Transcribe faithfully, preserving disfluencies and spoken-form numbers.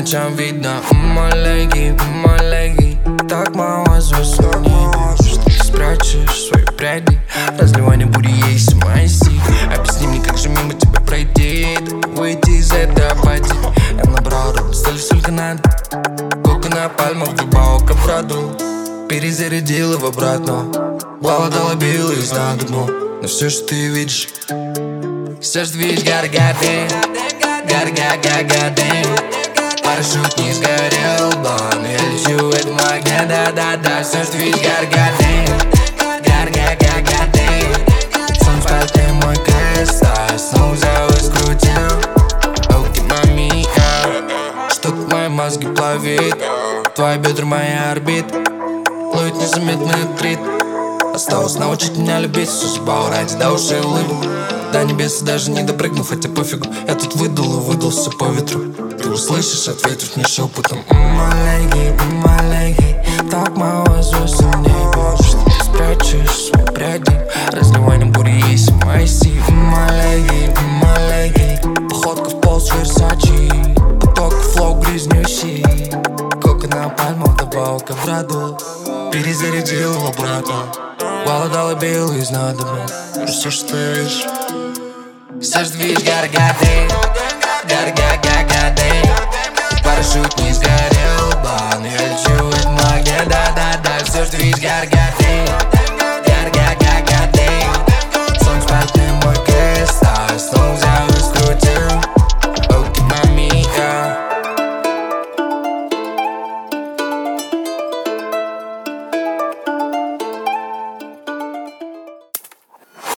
ночам видно, маленький, маленький. Так мало звезд в небе, что ты спрячешь свои пряди. Разливай не буду есть майси. Объясни мне, как же мимо тебя пройти, выйти из этой апатии. Я набрал рот, стали сколько надо. Кока на пальмах, глубоко в роду. Перезарядил его обратно. Голодала, билась на дно. Но все, что ты видишь, все, что видишь, gotta goddamn, gotta gotta goddamn. Парашют не сгорел, бан, я лечу, это магия, да-да-да. Все, что видишь, gotta goddamn, gotta gotta goddamn. Сон спал, ты мой крест, а снова взял и скрутил. Оки, мами, что-то мои мозги плавит. Твои бедра, моя орбита, ловит незаметный трит. Осталось научить меня любить, все забал ради до ушей улыбок. До небеса даже не допрыгну, хотя пофигу. Я тут выдул и выдал все по ветру. Ты услышишь, ответив мне шепотом. Маленький, маленький, так мало звезд в небе, что ты спрячешь свои пряди. Разливай на буре, есть майси. Маленький, маленький, походка в пол с Версачи. Поток, флоу, грязнющий. Кока на пальмах, добавка в роду. Перезарядил его брата. Голодала, билась на дно. Все, что ты видишь, все, что видишь, gotta goddamn, gotta gotta goddamn. Парашют не сгорел, бан, я лечу, это магия, да-да-да. Все, что видишь, gotta goddamn.